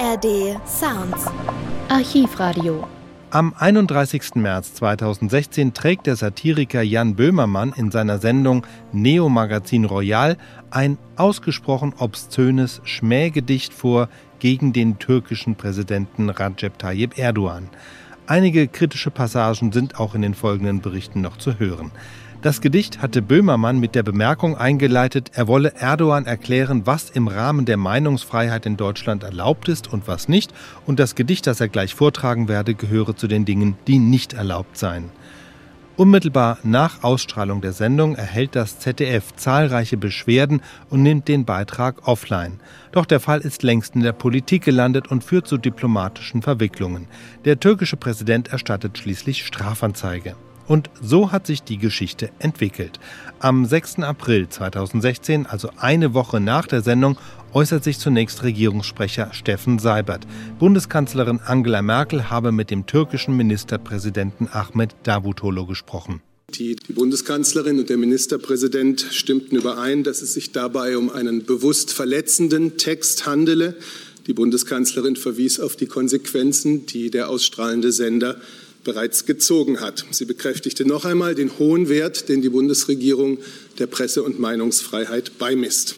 ARD Sounds. Archivradio. Am 31. März 2016 trägt der Satiriker Jan Böhmermann in seiner Sendung Neo Magazin Royal ein ausgesprochen obszönes Schmähgedicht vor gegen den türkischen Präsidenten Recep Tayyip Erdogan. Einige kritische Passagen sind auch in den folgenden Berichten noch zu hören. Das Gedicht hatte Böhmermann mit der Bemerkung eingeleitet, er wolle Erdogan erklären, was im Rahmen der Meinungsfreiheit in Deutschland erlaubt ist und was nicht. Und das Gedicht, das er gleich vortragen werde, gehöre zu den Dingen, die nicht erlaubt seien. Unmittelbar nach Ausstrahlung der Sendung erhält das ZDF zahlreiche Beschwerden und nimmt den Beitrag offline. Doch der Fall ist längst in der Politik gelandet und führt zu diplomatischen Verwicklungen. Der türkische Präsident erstattet schließlich Strafanzeige. Und so hat sich die Geschichte entwickelt. Am 6. April 2016, also eine Woche nach der Sendung, äußert sich zunächst Regierungssprecher Steffen Seibert. Bundeskanzlerin Angela Merkel habe mit dem türkischen Ministerpräsidenten Ahmet Davutoglu gesprochen. Die Bundeskanzlerin und der Ministerpräsident stimmten überein, dass es sich dabei um einen bewusst verletzenden Text handele. Die Bundeskanzlerin verwies auf die Konsequenzen, die der ausstrahlende Sender bereits gezogen hat. Sie bekräftigte noch einmal den hohen Wert, den die Bundesregierung der Presse- und Meinungsfreiheit beimisst.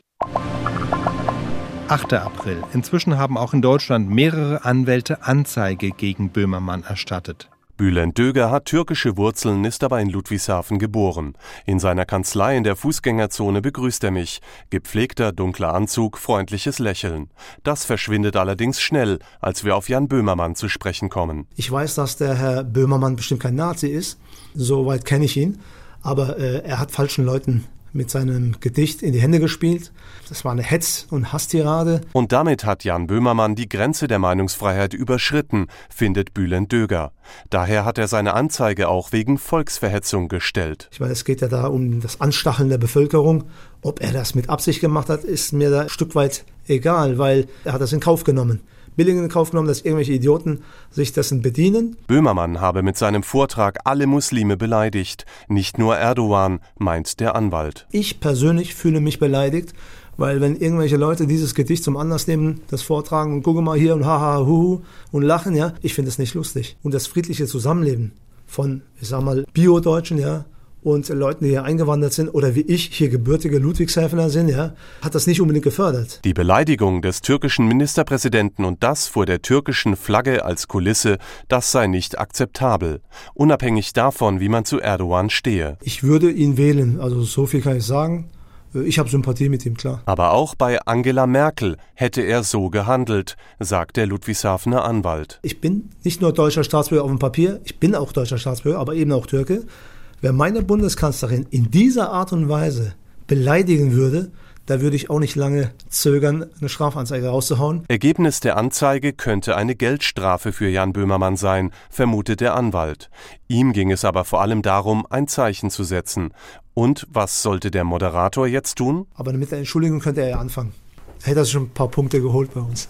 8. April. Inzwischen haben auch in Deutschland mehrere Anwälte Anzeige gegen Böhmermann erstattet. Bülent Döger hat türkische Wurzeln, ist aber in Ludwigshafen geboren. In seiner Kanzlei in der Fußgängerzone begrüßt er mich. Gepflegter, dunkler Anzug, freundliches Lächeln. Das verschwindet allerdings schnell, als wir auf Jan Böhmermann zu sprechen kommen. Ich weiß, dass der Herr Böhmermann bestimmt kein Nazi ist. Soweit kenne ich ihn. Aber er hat falschen Leuten mit seinem Gedicht in die Hände gespielt. Das war eine Hetz- und Hasstirade. Und damit hat Jan Böhmermann die Grenze der Meinungsfreiheit überschritten, findet Bülent Döger. Daher hat er seine Anzeige auch wegen Volksverhetzung gestellt. Ich meine, es geht ja da um das Anstacheln der Bevölkerung. Ob er das mit Absicht gemacht hat, ist mir da ein Stück weit egal, weil er hat das in Kauf genommen. Billig in Kauf genommen, dass irgendwelche Idioten sich dessen bedienen. Böhmermann habe mit seinem Vortrag alle Muslime beleidigt. Nicht nur Erdogan, meint der Anwalt. Ich persönlich fühle mich beleidigt, weil wenn irgendwelche Leute dieses Gedicht zum Anlass nehmen, das vortragen und gucken mal hier und haha, huhu und lachen, ja, ich finde es nicht lustig. Und das friedliche Zusammenleben von, ich sag mal, Bio-Deutschen, ja, und Leuten, die hier eingewandert sind oder wie ich hier gebürtige Ludwigshafener sind, ja, hat das nicht unbedingt gefördert. Die Beleidigung des türkischen Ministerpräsidenten und das vor der türkischen Flagge als Kulisse, das sei nicht akzeptabel. Unabhängig davon, wie man zu Erdogan stehe. Ich würde ihn wählen, also so viel kann ich sagen. Ich habe Sympathie mit ihm, klar. Aber auch bei Angela Merkel hätte er so gehandelt, sagt der Ludwigshafener Anwalt. Ich bin nicht nur deutscher Staatsbürger auf dem Papier, ich bin auch deutscher Staatsbürger, aber eben auch Türke. Wer meine Bundeskanzlerin in dieser Art und Weise beleidigen würde, da würde ich auch nicht lange zögern, eine Strafanzeige rauszuhauen. Ergebnis der Anzeige könnte eine Geldstrafe für Jan Böhmermann sein, vermutet der Anwalt. Ihm ging es aber vor allem darum, ein Zeichen zu setzen. Und was sollte der Moderator jetzt tun? Aber mit der Entschuldigung könnte er ja anfangen. Er hätte schon ein paar Punkte geholt bei uns.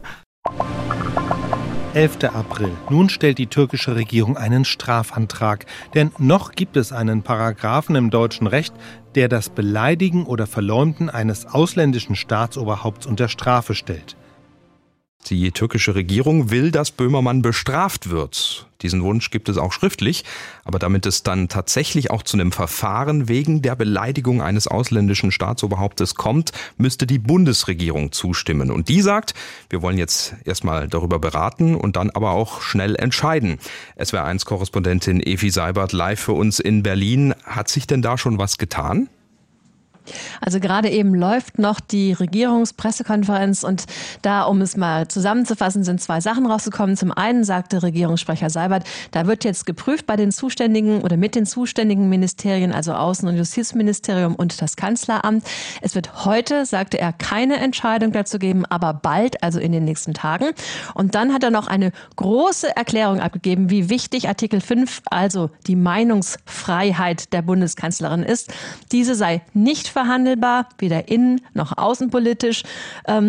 11. April. Nun stellt die türkische Regierung einen Strafantrag. Denn noch gibt es einen Paragraphen im deutschen Recht, der das Beleidigen oder Verleumden eines ausländischen Staatsoberhaupts unter Strafe stellt. Die türkische Regierung will, dass Böhmermann bestraft wird. Diesen Wunsch gibt es auch schriftlich, aber damit es dann tatsächlich auch zu einem Verfahren wegen der Beleidigung eines ausländischen Staatsoberhauptes kommt, müsste die Bundesregierung zustimmen. Und die sagt, wir wollen jetzt erstmal darüber beraten und dann aber auch schnell entscheiden. SWR1-Korrespondentin Evi Seibert live für uns in Berlin. Hat sich denn da schon was getan? Also gerade eben läuft noch die Regierungspressekonferenz und da, um es mal zusammenzufassen, sind zwei Sachen rausgekommen. Zum einen sagte Regierungssprecher Seibert, da wird jetzt geprüft bei den zuständigen oder mit den zuständigen Ministerien, also Außen- und Justizministerium und das Kanzleramt. Es wird heute, sagte er, keine Entscheidung dazu geben, aber bald, also in den nächsten Tagen. Und dann hat er noch eine große Erklärung abgegeben, wie wichtig Artikel 5, also die Meinungsfreiheit der Bundeskanzlerin ist. Diese sei nicht verhandelbar, weder innen noch außenpolitisch.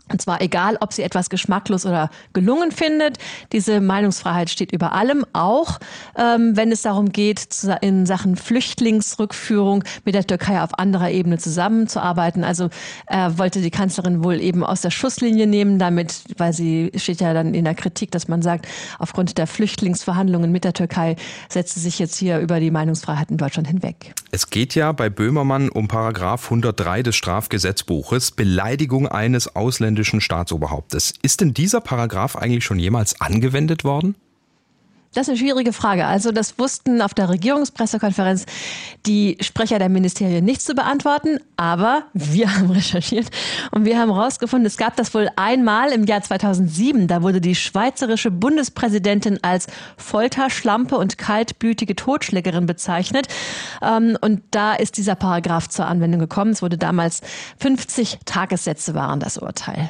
Und zwar egal, ob sie etwas geschmacklos oder gelungen findet. Diese Meinungsfreiheit steht über allem, auch wenn es darum geht, in Sachen Flüchtlingsrückführung mit der Türkei auf anderer Ebene zusammenzuarbeiten. Also wollte die Kanzlerin wohl eben aus der Schusslinie nehmen, damit, weil sie steht ja dann in der Kritik, dass man sagt, aufgrund der Flüchtlingsverhandlungen mit der Türkei setzt sie sich jetzt hier über die Meinungsfreiheit in Deutschland hinweg. Es geht ja bei Böhmermann um Paragraph 103 des Strafgesetzbuches, Beleidigung eines ausländischen Staatsoberhauptes. Ist denn dieser Paragraph eigentlich schon jemals angewendet worden? Das ist eine schwierige Frage. Also das wussten auf der Regierungspressekonferenz die Sprecher der Ministerien nicht zu beantworten, aber wir haben recherchiert und wir haben herausgefunden, es gab das wohl einmal im Jahr 2007, da wurde die schweizerische Bundespräsidentin als Folterschlampe und kaltblütige Totschlägerin bezeichnet und da ist dieser Paragraph zur Anwendung gekommen. Es wurde damals 50 Tagessätze waren das Urteil.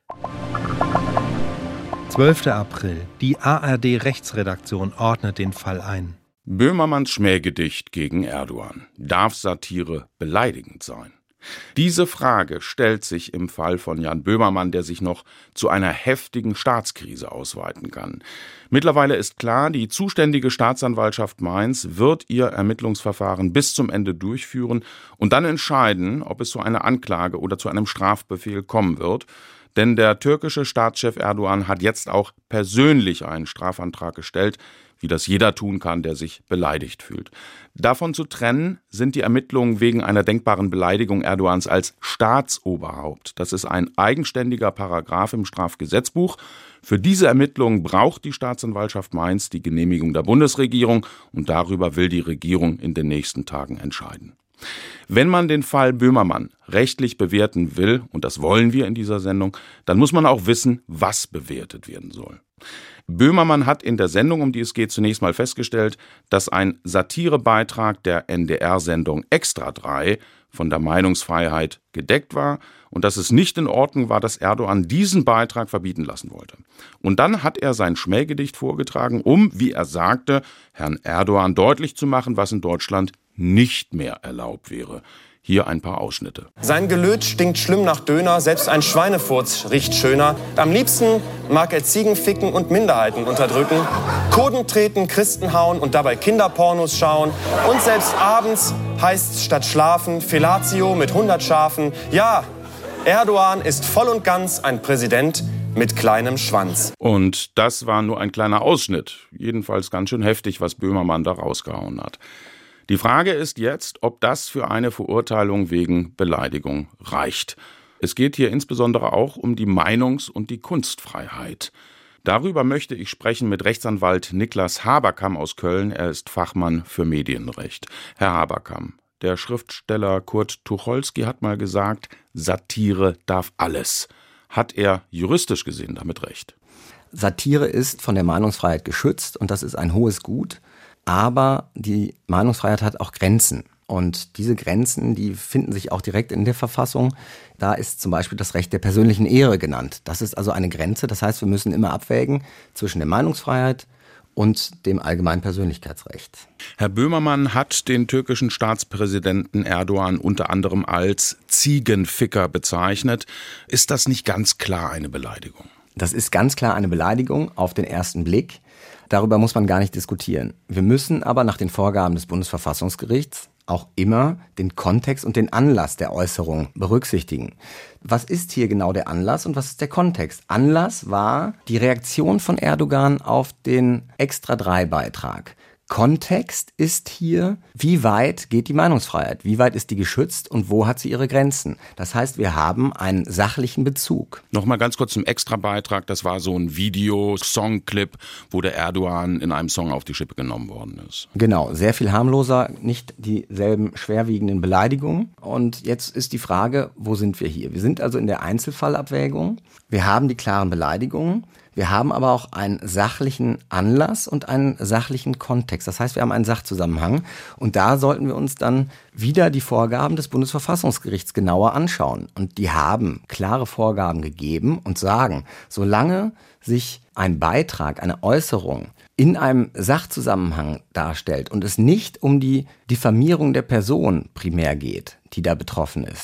12. April. Die ARD-Rechtsredaktion ordnet den Fall ein. Böhmermanns Schmähgedicht gegen Erdogan. Darf Satire beleidigend sein? Diese Frage stellt sich im Fall von Jan Böhmermann, der sich noch zu einer heftigen Staatskrise ausweiten kann. Mittlerweile ist klar, die zuständige Staatsanwaltschaft Mainz wird ihr Ermittlungsverfahren bis zum Ende durchführen und dann entscheiden, ob es zu einer Anklage oder zu einem Strafbefehl kommen wird. Denn der türkische Staatschef Erdogan hat jetzt auch persönlich einen Strafantrag gestellt, wie das jeder tun kann, der sich beleidigt fühlt. Davon zu trennen sind die Ermittlungen wegen einer denkbaren Beleidigung Erdogans als Staatsoberhaupt. Das ist ein eigenständiger Paragraph im Strafgesetzbuch. Für diese Ermittlungen braucht die Staatsanwaltschaft Mainz die Genehmigung der Bundesregierung und darüber will die Regierung in den nächsten Tagen entscheiden. Wenn man den Fall Böhmermann rechtlich bewerten will, und das wollen wir in dieser Sendung, dann muss man auch wissen, was bewertet werden soll. Böhmermann hat in der Sendung, um die es geht, zunächst mal festgestellt, dass ein Satirebeitrag der NDR-Sendung Extra 3 von der Meinungsfreiheit gedeckt war und dass es nicht in Ordnung war, dass Erdogan diesen Beitrag verbieten lassen wollte. Und dann hat er sein Schmähgedicht vorgetragen, um, wie er sagte, Herrn Erdogan deutlich zu machen, was in Deutschland nicht mehr erlaubt wäre. Hier ein paar Ausschnitte. Sein Gelöt stinkt schlimm nach Döner, selbst ein Schweinefurz riecht schöner. Am liebsten mag er Ziegen ficken und Minderheiten unterdrücken, Kurden treten, Christen hauen und dabei Kinderpornos schauen. Und selbst abends heißt's statt schlafen Fellatio mit 100 Schafen. Ja, Erdogan ist voll und ganz ein Präsident mit kleinem Schwanz. Und das war nur ein kleiner Ausschnitt. Jedenfalls ganz schön heftig, was Böhmermann da rausgehauen hat. Die Frage ist jetzt, ob das für eine Verurteilung wegen Beleidigung reicht. Es geht hier insbesondere auch um die Meinungs- und die Kunstfreiheit. Darüber möchte ich sprechen mit Rechtsanwalt Niklas Haberkamp aus Köln. Er ist Fachmann für Medienrecht. Herr Haberkamp, der Schriftsteller Kurt Tucholsky hat mal gesagt, Satire darf alles. Hat er juristisch gesehen damit recht? Satire ist von der Meinungsfreiheit geschützt und das ist ein hohes Gut. Aber die Meinungsfreiheit hat auch Grenzen. Und diese Grenzen, die finden sich auch direkt in der Verfassung. Da ist zum Beispiel das Recht der persönlichen Ehre genannt. Das ist also eine Grenze. Das heißt, wir müssen immer abwägen zwischen der Meinungsfreiheit und dem allgemeinen Persönlichkeitsrecht. Herr Böhmermann hat den türkischen Staatspräsidenten Erdogan unter anderem als Ziegenficker bezeichnet. Ist das nicht ganz klar eine Beleidigung? Das ist ganz klar eine Beleidigung auf den ersten Blick. Darüber muss man gar nicht diskutieren. Wir müssen aber nach den Vorgaben des Bundesverfassungsgerichts auch immer den Kontext und den Anlass der Äußerung berücksichtigen. Was ist hier genau der Anlass und was ist der Kontext? Anlass war die Reaktion von Erdogan auf den Extra-3-Beitrag. Kontext ist hier, wie weit geht die Meinungsfreiheit? Wie weit ist die geschützt und wo hat sie ihre Grenzen? Das heißt, wir haben einen sachlichen Bezug. Nochmal ganz kurz zum Extrabeitrag. Das war so ein Video-Songclip, wo der Erdogan in einem Song auf die Schippe genommen worden ist. Genau, sehr viel harmloser, nicht dieselben schwerwiegenden Beleidigungen. Und jetzt ist die Frage, wo sind wir hier? Wir sind also in der Einzelfallabwägung. Wir haben die klaren Beleidigungen. Wir haben aber auch einen sachlichen Anlass und einen sachlichen Kontext. Das heißt, wir haben einen Sachzusammenhang. Und da sollten wir uns dann wieder die Vorgaben des Bundesverfassungsgerichts genauer anschauen. Und die haben klare Vorgaben gegeben und sagen, solange sich ein Beitrag, eine Äußerung in einem Sachzusammenhang darstellt und es nicht um die Diffamierung der Person primär geht, die da betroffen ist,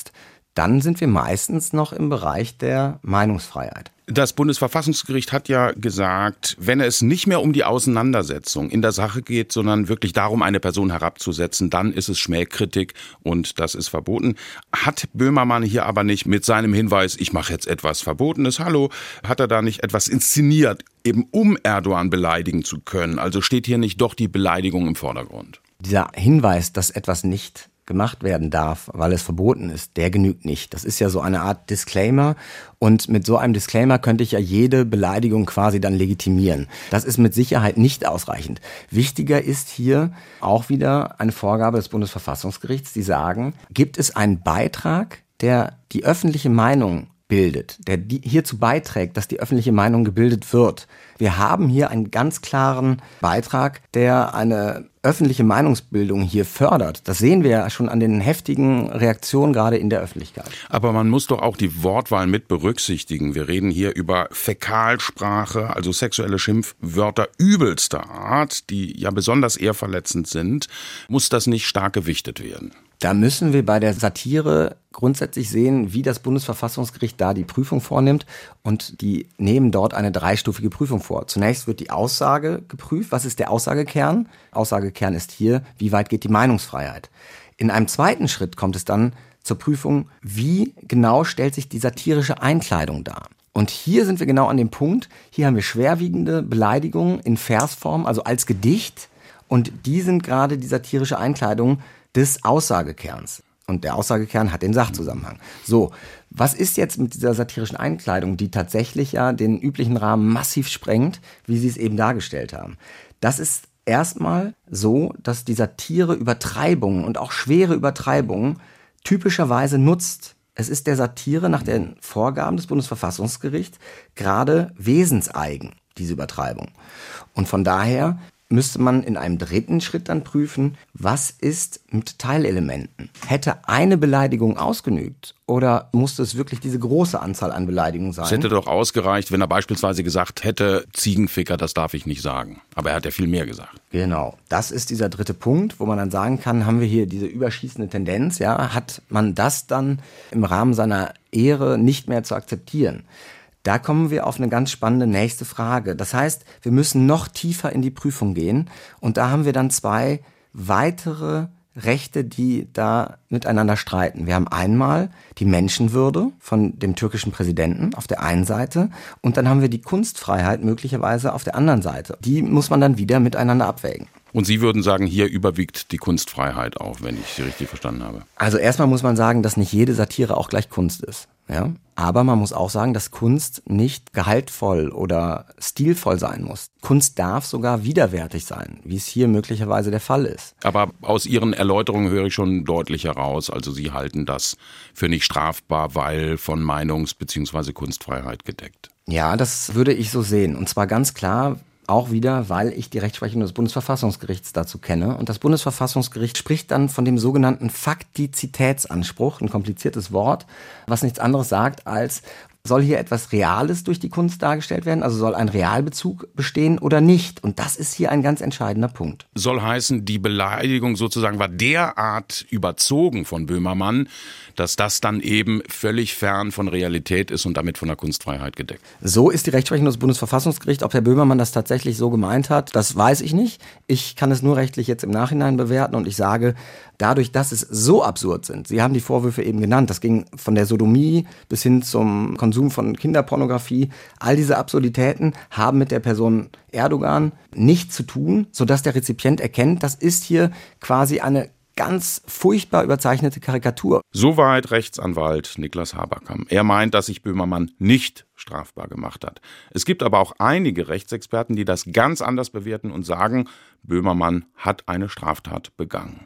dann sind wir meistens noch im Bereich der Meinungsfreiheit. Das Bundesverfassungsgericht hat ja gesagt, wenn es nicht mehr um die Auseinandersetzung in der Sache geht, sondern wirklich darum, eine Person herabzusetzen, dann ist es Schmähkritik und das ist verboten. Hat Böhmermann hier aber nicht mit seinem Hinweis, ich mache jetzt etwas Verbotenes, hat er da nicht etwas inszeniert, eben um Erdogan beleidigen zu können? Also steht hier nicht doch die Beleidigung im Vordergrund? Dieser Hinweis, dass etwas nicht gemacht werden darf, weil es verboten ist, der genügt nicht. Das ist ja so eine Art Disclaimer und mit so einem Disclaimer könnte ich ja jede Beleidigung quasi dann legitimieren. Das ist mit Sicherheit nicht ausreichend. Wichtiger ist hier auch wieder eine Vorgabe des Bundesverfassungsgerichts, die sagen, gibt es einen Beitrag, der die öffentliche Meinung bildet, der hierzu beiträgt, dass die öffentliche Meinung gebildet wird. Wir haben hier einen ganz klaren Beitrag, der eine öffentliche Meinungsbildung hier fördert. Das sehen wir ja schon an den heftigen Reaktionen gerade in der Öffentlichkeit. Aber man muss doch auch die Wortwahl mit berücksichtigen. Wir reden hier über Fäkalsprache, also sexuelle Schimpfwörter übelster Art, die ja besonders ehrverletzend sind. Muss das nicht stark gewichtet werden? Da müssen wir bei der Satire grundsätzlich sehen, wie das Bundesverfassungsgericht da die Prüfung vornimmt. Und die nehmen dort eine dreistufige Prüfung vor. Zunächst wird die Aussage geprüft. Was ist der Aussagekern? Aussagekern ist hier, wie weit geht die Meinungsfreiheit? In einem zweiten Schritt kommt es dann zur Prüfung, wie genau stellt sich die satirische Einkleidung dar? Und hier sind wir genau an dem Punkt, hier haben wir schwerwiegende Beleidigungen in Versform, also als Gedicht. Und die sind gerade die satirische Einkleidung des Aussagekerns. Und der Aussagekern hat den Sachzusammenhang. So, was ist jetzt mit dieser satirischen Einkleidung, die tatsächlich ja den üblichen Rahmen massiv sprengt, wie Sie es eben dargestellt haben? Das ist erstmal so, dass die Satire Übertreibungen und auch schwere Übertreibungen typischerweise nutzt. Es ist der Satire nach den Vorgaben des Bundesverfassungsgerichts gerade wesenseigen, diese Übertreibung. Und von daher müsste man in einem dritten Schritt dann prüfen, was ist mit Teilelementen? Hätte eine Beleidigung ausgenügt oder musste es wirklich diese große Anzahl an Beleidigungen sein? Es hätte doch ausgereicht, wenn er beispielsweise gesagt hätte, Ziegenficker, das darf ich nicht sagen. Aber er hat ja viel mehr gesagt. Genau, das ist dieser dritte Punkt, wo man dann sagen kann, haben wir hier diese überschießende Tendenz, ja, hat man das dann im Rahmen seiner Ehre nicht mehr zu akzeptieren? Da kommen wir auf eine ganz spannende nächste Frage. Das heißt, wir müssen noch tiefer in die Prüfung gehen und da haben wir dann zwei weitere Rechte, die da miteinander streiten. Wir haben einmal die Menschenwürde von dem türkischen Präsidenten auf der einen Seite und dann haben wir die Kunstfreiheit möglicherweise auf der anderen Seite. Die muss man dann wieder miteinander abwägen. Und Sie würden sagen, hier überwiegt die Kunstfreiheit auch, wenn ich Sie richtig verstanden habe. Also erstmal muss man sagen, dass nicht jede Satire auch gleich Kunst ist. Ja? Aber man muss auch sagen, dass Kunst nicht gehaltvoll oder stilvoll sein muss. Kunst darf sogar widerwärtig sein, wie es hier möglicherweise der Fall ist. Aber aus Ihren Erläuterungen höre ich schon deutlich heraus, also Sie halten das für nicht strafbar, weil von Meinungs- bzw. Kunstfreiheit gedeckt. Ja, das würde ich so sehen. Und zwar ganz klar, auch wieder, weil ich die Rechtsprechung des Bundesverfassungsgerichts dazu kenne. Und das Bundesverfassungsgericht spricht dann von dem sogenannten Faktizitätsanspruch, ein kompliziertes Wort, was nichts anderes sagt als, soll hier etwas Reales durch die Kunst dargestellt werden? Also soll ein Realbezug bestehen oder nicht? Und das ist hier ein ganz entscheidender Punkt. Soll heißen, die Beleidigung sozusagen war derart überzogen von Böhmermann, dass das dann eben völlig fern von Realität ist und damit von der Kunstfreiheit gedeckt. So ist die Rechtsprechung des Bundesverfassungsgerichts. Ob Herr Böhmermann das tatsächlich so gemeint hat, das weiß ich nicht. Ich kann es nur rechtlich jetzt im Nachhinein bewerten und ich sage, dadurch, dass es so absurd sind, Sie haben die Vorwürfe eben genannt, das ging von der Sodomie bis hin zum Konsum von Kinderpornografie, all diese Absurditäten haben mit der Person Erdogan nichts zu tun, sodass der Rezipient erkennt, das ist hier quasi eine ganz furchtbar überzeichnete Karikatur. Soweit Rechtsanwalt Niklas Haberkamp. Er meint, dass sich Böhmermann nicht strafbar gemacht hat. Es gibt aber auch einige Rechtsexperten, die das ganz anders bewerten und sagen, Böhmermann hat eine Straftat begangen.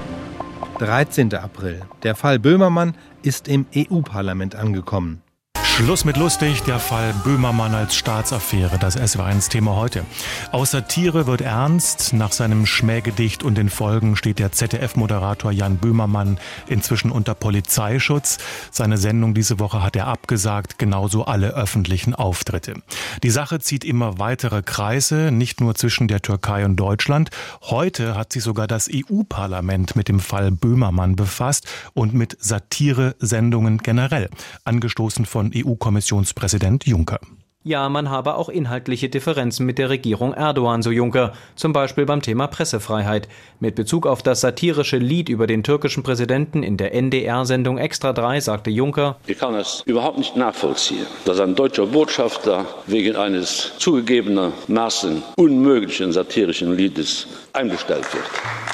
13. April. Der Fall Böhmermann ist im EU-Parlament angekommen. Schluss mit lustig, der Fall Böhmermann als Staatsaffäre, das SWR1-Thema heute. Aus Satire wird ernst. Nach seinem Schmähgedicht und den Folgen steht der ZDF-Moderator Jan Böhmermann inzwischen unter Polizeischutz. Seine Sendung diese Woche hat er abgesagt, genauso alle öffentlichen Auftritte. Die Sache zieht immer weitere Kreise, nicht nur zwischen der Türkei und Deutschland. Heute hat sich sogar das EU-Parlament mit dem Fall Böhmermann befasst und mit Satire-Sendungen generell, angestoßen von EU-Kommissionspräsident Juncker. Ja, man habe auch inhaltliche Differenzen mit der Regierung Erdogan, so Juncker. Zum Beispiel beim Thema Pressefreiheit. Mit Bezug auf das satirische Lied über den türkischen Präsidenten in der NDR-Sendung Extra 3 sagte Juncker: Ich kann es überhaupt nicht nachvollziehen, dass ein deutscher Botschafter wegen eines zugegebenermaßen unmöglichen satirischen Liedes eingestellt wird.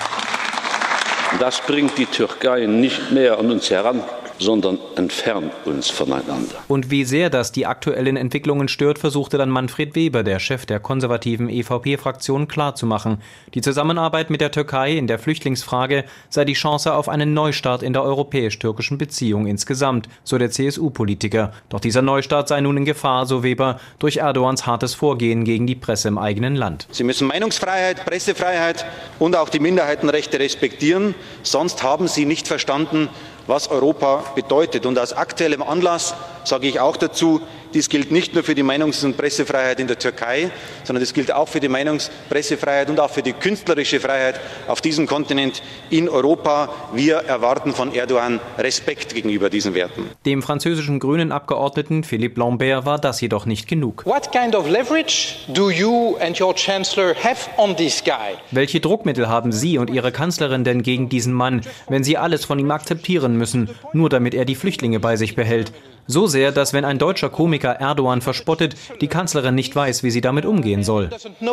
Das bringt die Türkei nicht näher an uns heran, sondern entfernt uns voneinander. Und wie sehr das die aktuellen Entwicklungen stört, versuchte dann Manfred Weber, der Chef der konservativen EVP-Fraktion, klarzumachen. Die Zusammenarbeit mit der Türkei in der Flüchtlingsfrage sei die Chance auf einen Neustart in der europäisch-türkischen Beziehung insgesamt, so der CSU-Politiker. Doch dieser Neustart sei nun in Gefahr, so Weber, durch Erdogans hartes Vorgehen gegen die Presse im eigenen Land. Sie müssen Meinungsfreiheit, Pressefreiheit und auch die Minderheitenrechte respektieren, sonst haben Sie nicht verstanden, was Europa bedeutet. Und aus aktuellem Anlass sage ich auch dazu, dies gilt nicht nur für die Meinungs- und Pressefreiheit in der Türkei, sondern das gilt auch für die Meinungs-, Pressefreiheit und auch für die künstlerische Freiheit auf diesem Kontinent in Europa. Wir erwarten von Erdogan Respekt gegenüber diesen Werten. Dem französischen grünen Abgeordneten Philippe Lambert war das jedoch nicht genug. What kind of leverage do you and your chancellor have on this guy? Welche Druckmittel haben Sie und Ihre Kanzlerin denn gegen diesen Mann, wenn Sie alles von ihm akzeptieren müssen, nur damit er die Flüchtlinge bei sich behält? So sehr, dass wenn ein deutscher Komiker Erdogan verspottet, die Kanzlerin nicht weiß, wie sie damit umgehen soll.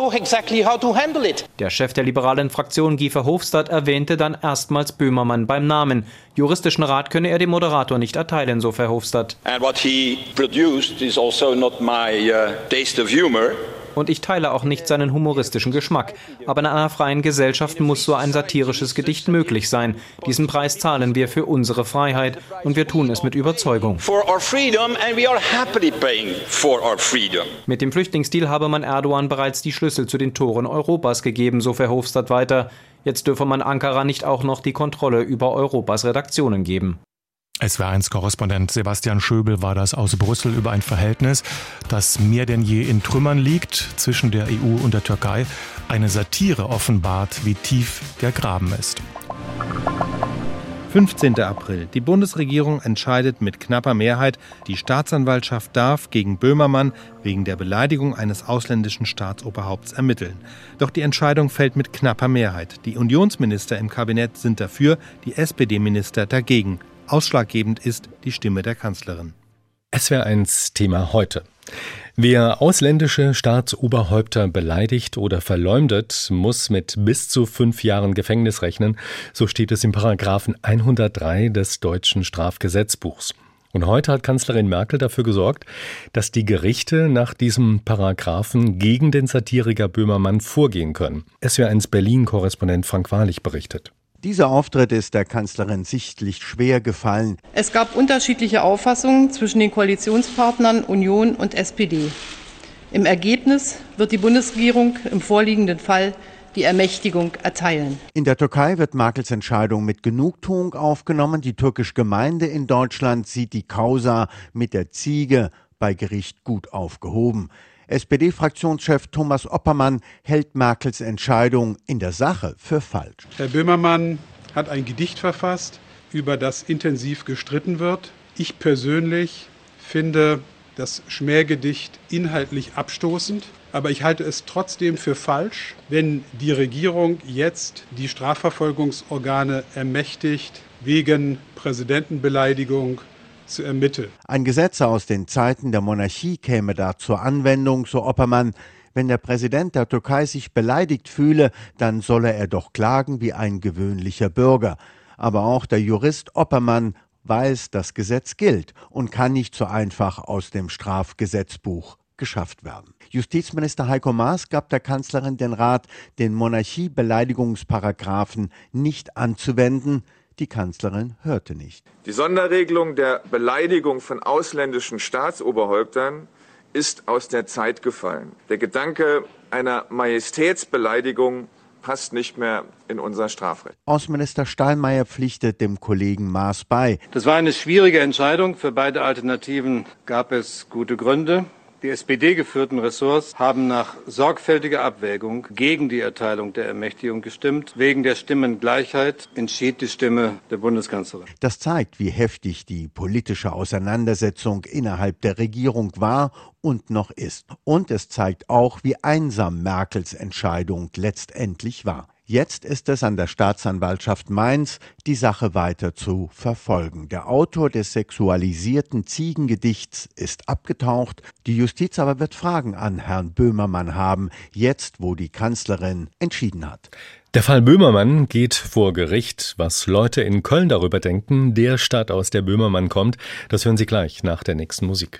Der Chef der liberalen Fraktion Guy Verhofstadt erwähnte dann erstmals Böhmermann beim Namen. Juristischen Rat könne er dem Moderator nicht erteilen, so Verhofstadt. And what he produced is also not my taste of humor. Und ich teile auch nicht seinen humoristischen Geschmack. Aber in einer freien Gesellschaft muss so ein satirisches Gedicht möglich sein. Diesen Preis zahlen wir für unsere Freiheit und wir tun es mit Überzeugung. Mit dem Flüchtlingsdeal habe man Erdogan bereits die Schlüssel zu den Toren Europas gegeben, so Verhofstadt weiter. Jetzt dürfe man Ankara nicht auch noch die Kontrolle über Europas Redaktionen geben. SWR1-Korrespondent Sebastian Schöbel war das aus Brüssel über ein Verhältnis, das mehr denn je in Trümmern liegt zwischen der EU und der Türkei. Eine Satire offenbart, wie tief der Graben ist. 15. April. Die Bundesregierung entscheidet mit knapper Mehrheit, die Staatsanwaltschaft darf gegen Böhmermann wegen der Beleidigung eines ausländischen Staatsoberhaupts ermitteln. Doch die Entscheidung fällt mit knapper Mehrheit. Die Unionsminister im Kabinett sind dafür, die SPD-Minister dagegen. Ausschlaggebend ist die Stimme der Kanzlerin. SWR1 Thema heute. Wer ausländische Staatsoberhäupter beleidigt oder verleumdet, muss mit bis zu 5 Jahren Gefängnis rechnen. So steht es im Paragraphen 103 des deutschen Strafgesetzbuchs. Und heute hat Kanzlerin Merkel dafür gesorgt, dass die Gerichte nach diesem Paragraphen gegen den Satiriker Böhmermann vorgehen können. SWR1 Berlin-Korrespondent Frank Wahrlich berichtet. Dieser Auftritt ist der Kanzlerin sichtlich schwer gefallen. Es gab unterschiedliche Auffassungen zwischen den Koalitionspartnern Union und SPD. Im Ergebnis wird die Bundesregierung im vorliegenden Fall die Ermächtigung erteilen. In der Türkei wird Merkels Entscheidung mit Genugtuung aufgenommen. Die türkische Gemeinde in Deutschland sieht die Causa mit der Ziege bei Gericht gut aufgehoben. SPD-Fraktionschef Thomas Oppermann hält Merkels Entscheidung in der Sache für falsch. Herr Böhmermann hat ein Gedicht verfasst, über das intensiv gestritten wird. Ich persönlich finde das Schmähgedicht inhaltlich abstoßend, aber ich halte es trotzdem für falsch, wenn die Regierung jetzt die Strafverfolgungsorgane ermächtigt, wegen Präsidentenbeleidigung zu ermitteln. Ein Gesetz aus den Zeiten der Monarchie käme da zur Anwendung, so Oppermann. Wenn der Präsident der Türkei sich beleidigt fühle, dann solle er doch klagen wie ein gewöhnlicher Bürger. Aber auch der Jurist Oppermann weiß, das Gesetz gilt und kann nicht so einfach aus dem Strafgesetzbuch geschafft werden. Justizminister Heiko Maas gab der Kanzlerin den Rat, den Monarchiebeleidigungsparagraphen nicht anzuwenden, Die Kanzlerin hörte nicht. Die Sonderregelung der Beleidigung von ausländischen Staatsoberhäuptern ist aus der Zeit gefallen. Der Gedanke einer Majestätsbeleidigung passt nicht mehr in unser Strafrecht. Außenminister Steinmeier pflichtet dem Kollegen Maaß bei. Das war eine schwierige Entscheidung. Für beide Alternativen gab es gute Gründe. Die SPD-geführten Ressorts haben nach sorgfältiger Abwägung gegen die Erteilung der Ermächtigung gestimmt. Wegen der Stimmengleichheit entschied die Stimme der Bundeskanzlerin. Das zeigt, wie heftig die politische Auseinandersetzung innerhalb der Regierung war und noch ist. Und es zeigt auch, wie einsam Merkels Entscheidung letztendlich war. Jetzt ist es an der Staatsanwaltschaft Mainz, die Sache weiter zu verfolgen. Der Autor des sexualisierten Ziegengedichts ist abgetaucht. Die Justiz aber wird Fragen an Herrn Böhmermann haben, jetzt wo die Kanzlerin entschieden hat. Der Fall Böhmermann geht vor Gericht. Was Leute in Köln darüber denken, der Stadt, aus der Böhmermann kommt, das hören Sie gleich nach der nächsten Musik.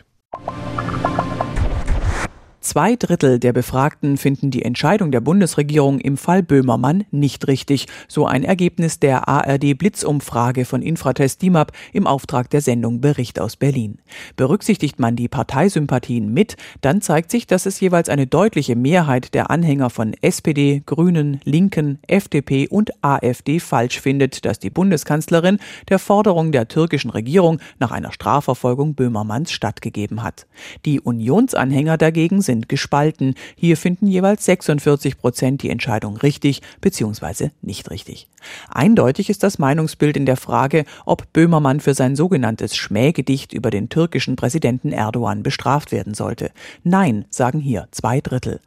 2/3 der Befragten finden die Entscheidung der Bundesregierung im Fall Böhmermann nicht richtig. So ein Ergebnis der ARD-Blitzumfrage von Infratest DIMAP im Auftrag der Sendung Bericht aus Berlin. Berücksichtigt man die Parteisympathien mit, dann zeigt sich, dass es jeweils eine deutliche Mehrheit der Anhänger von SPD, Grünen, Linken, FDP und AfD falsch findet, dass die Bundeskanzlerin der Forderung der türkischen Regierung nach einer Strafverfolgung Böhmermanns stattgegeben hat. Die Unionsanhänger dagegen sind gespalten. Hier finden jeweils 46% die Entscheidung richtig bzw. nicht richtig. Eindeutig ist das Meinungsbild in der Frage, ob Böhmermann für sein sogenanntes Schmähgedicht über den türkischen Präsidenten Erdogan bestraft werden sollte. Nein, sagen hier 2/3.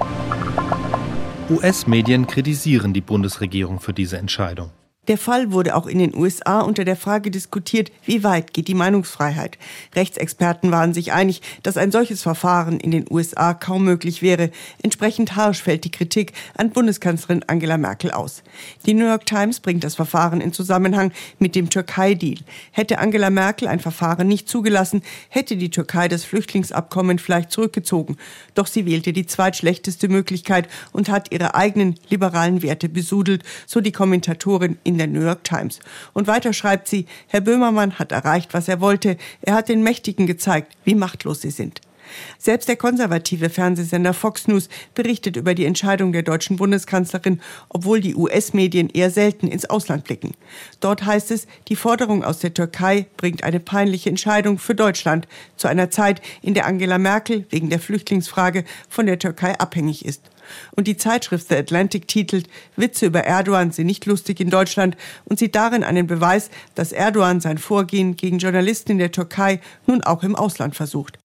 US-Medien kritisieren die Bundesregierung für diese Entscheidung. Der Fall wurde auch in den USA unter der Frage diskutiert, wie weit geht die Meinungsfreiheit. Rechtsexperten waren sich einig, dass ein solches Verfahren in den USA kaum möglich wäre. Entsprechend harsch fällt die Kritik an Bundeskanzlerin Angela Merkel aus. Die New York Times bringt das Verfahren in Zusammenhang mit dem Türkei-Deal. Hätte Angela Merkel ein Verfahren nicht zugelassen, hätte die Türkei das Flüchtlingsabkommen vielleicht zurückgezogen. Doch sie wählte die zweitschlechteste Möglichkeit und hat ihre eigenen liberalen Werte besudelt, so die Kommentatorin in der New York Times. Und weiter schreibt sie, Herr Böhmermann hat erreicht, was er wollte. Er hat den Mächtigen gezeigt, wie machtlos sie sind. Selbst der konservative Fernsehsender Fox News berichtet über die Entscheidung der deutschen Bundeskanzlerin, obwohl die US-Medien eher selten ins Ausland blicken. Dort heißt es, die Forderung aus der Türkei bringt eine peinliche Entscheidung für Deutschland zu einer Zeit, in der Angela Merkel wegen der Flüchtlingsfrage von der Türkei abhängig ist. Und die Zeitschrift The Atlantic titelt, Witze über Erdogan sind nicht lustig in Deutschland und sieht darin einen Beweis, dass Erdogan sein Vorgehen gegen Journalisten in der Türkei nun auch im Ausland versucht.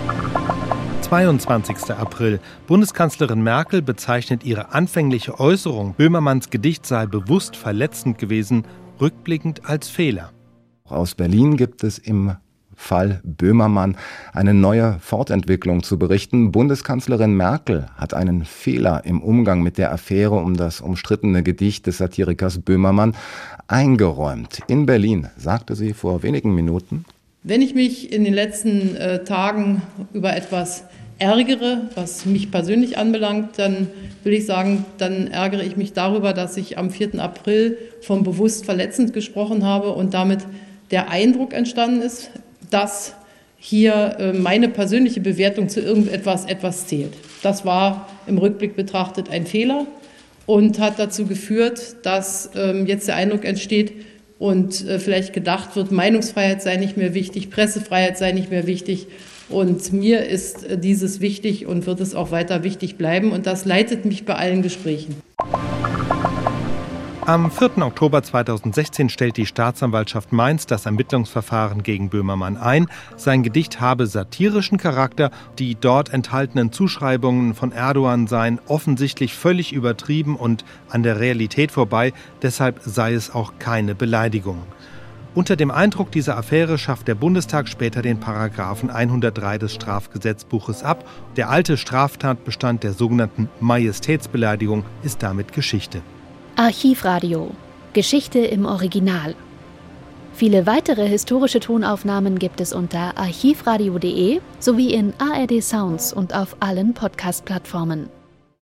22. April. Bundeskanzlerin Merkel bezeichnet ihre anfängliche Äußerung, Böhmermanns Gedicht sei bewusst verletzend gewesen, rückblickend als Fehler. Aus Berlin gibt es im Fall Böhmermann eine neue Fortentwicklung zu berichten. Bundeskanzlerin Merkel hat einen Fehler im Umgang mit der Affäre um das umstrittene Gedicht des Satirikers Böhmermann eingeräumt. In Berlin sagte sie vor wenigen Minuten: Wenn ich mich in den letzten Tagen über etwas ärgere, was mich persönlich anbelangt, dann will ich sagen, dann ärgere ich mich darüber, dass ich am 4. April von bewusst verletzend gesprochen habe und damit der Eindruck entstanden ist, dass hier meine persönliche Bewertung zu etwas zählt. Das war im Rückblick betrachtet ein Fehler und hat dazu geführt, dass jetzt der Eindruck entsteht und vielleicht gedacht wird, Meinungsfreiheit sei nicht mehr wichtig, Pressefreiheit sei nicht mehr wichtig. Und mir ist dieses wichtig und wird es auch weiter wichtig bleiben. Und das leitet mich bei allen Gesprächen. Am 4. Oktober 2016 stellt die Staatsanwaltschaft Mainz das Ermittlungsverfahren gegen Böhmermann ein. Sein Gedicht habe satirischen Charakter. Die dort enthaltenen Zuschreibungen von Erdogan seien offensichtlich völlig übertrieben und an der Realität vorbei. Deshalb sei es auch keine Beleidigung. Unter dem Eindruck dieser Affäre schafft der Bundestag später den Paragraphen 103 des Strafgesetzbuches ab. Der alte Straftatbestand der sogenannten Majestätsbeleidigung ist damit Geschichte. Archivradio. Geschichte im Original. Viele weitere historische Tonaufnahmen gibt es unter archivradio.de sowie in ARD Sounds und auf allen Podcast-Plattformen.